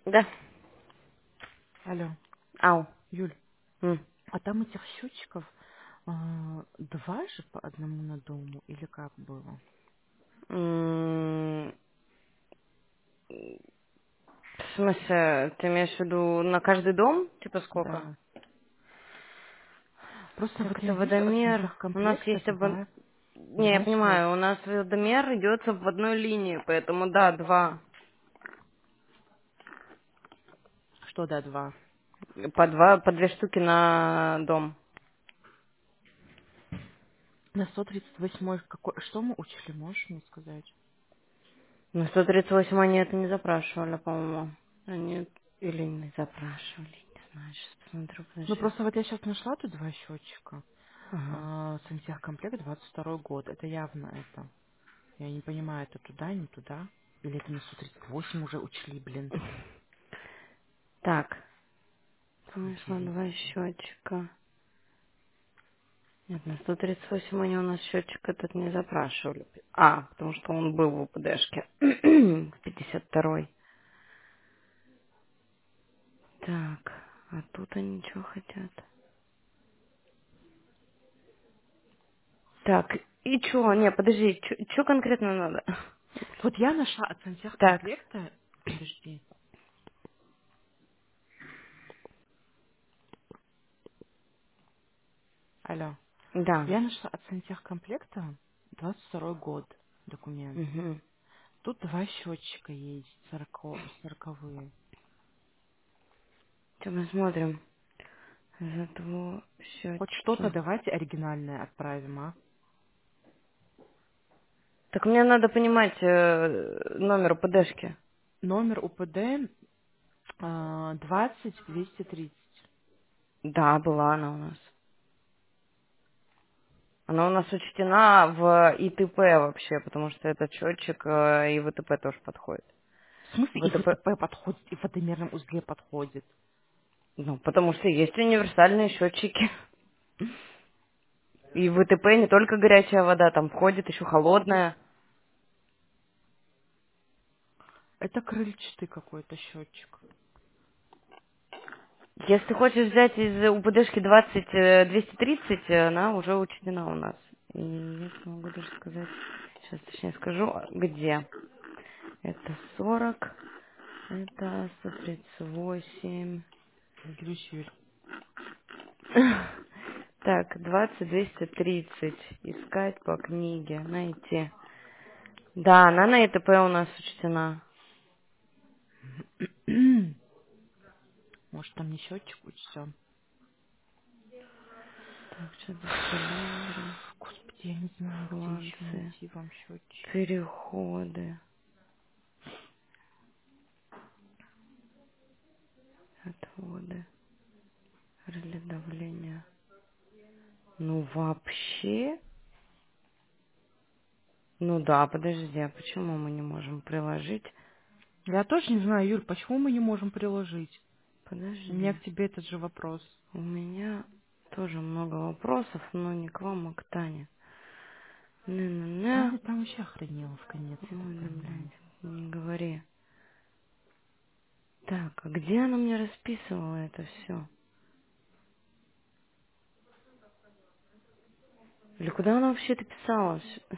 Да. Алло, Ау. Юль, М. а там этих счетчиков два же по одному на дому или как было? М, В смысле, ты имеешь в виду на каждый дом? Типа сколько? Да. Просто Так, вот это я вижу от водомер. У нас сантехкомплекта есть Не, я два понимаю, у счетчика. нас водомер идется в одной линии, поэтому да, два. Что, да, два? По две штуки на дом. На 138 какой? Что мы учили, можешь мне сказать? На 138 они это не запрашивали, по-моему. Они или не запрашивали, не знаю, сейчас посмотрю, Ну, подожди. просто вот я сейчас нашла тут два счетчика. Ага. Сантехкомплект 22 год. Это явно это. Я не понимаю, это туда, не туда? Или это на 138 уже учли, блин? Так, ты Фу, нашла два дерьмо. счетчика. Нет, на 138 они у нас счетчик этот не запрашивали. Потому что он был в УПДшке. В 52-й. Так, а тут они что хотят? Так, и чё? Не, подожди, чё конкретно надо? Вот я нашла от Так, сантехкомплекта... Подожди. Алло. да. Я нашла от сантехкомплекта 22 год документ. Угу. Тут два счетчика есть, сороковые. Сейчас мы смотрим. Зато Хоть что-то счетчики. давайте оригинальное отправим, а? Так мне надо понимать номер УПДшки. Номер УПД 20 230. Да, была она у нас. Она у нас учтена в ИТП вообще, потому что этот счетчик и в ИТП тоже подходит. В смысле и ВТП, ВТП подходит, и в водомерном узле подходит? ну, потому что есть универсальные счетчики. И в ИТП не только горячая вода, там входит еще холодная. Это крыльчатый какой-то счетчик. Если ты хочешь взять из УПДшки 20230, она уже учтена у нас. И я могу даже сказать, сейчас точнее скажу, где. Это 40, это 138. Грющель. Так, 20230. Искать по книге, найти. Да, она на ИТП у нас учтена. Может, там не счетчик учтен? Так, что-то цилиндры, Господи, я не знаю, где еще классы, найти вам счетчик. переходы, отводы, реле давления. Ну, вообще... Ну да, подожди, а почему мы не можем приложить? Я тоже не знаю, Юль, почему мы не можем приложить? У меня Подожди, к тебе этот же вопрос. у меня тоже много вопросов, но не к вам, а к Тане. Не-не-не. Таня там вообще охренела в конец, я так Ой, да, понимаю. блядь, не говори. Так, а где она мне расписывала это все? Или куда она вообще это писала?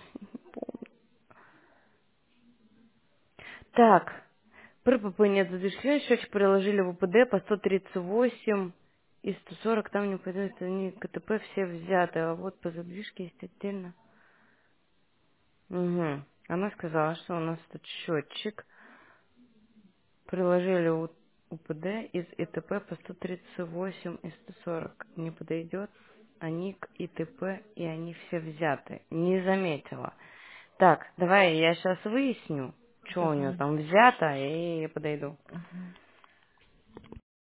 Так, ПРПП нет задвижки, счетчик приложили в УПД по 138 и 140, там не пойдет, они КТП все взяты, а вот по задвижке есть отдельно. Угу. Она сказала, что у нас тут счетчик. Приложили УПД из ИТП по 138 и 140. Не подойдет. Они к ИТП, и они все взяты. Не заметила. Так, давай я сейчас выясню, что у нее Давай. там взято, и подойду. Мгм.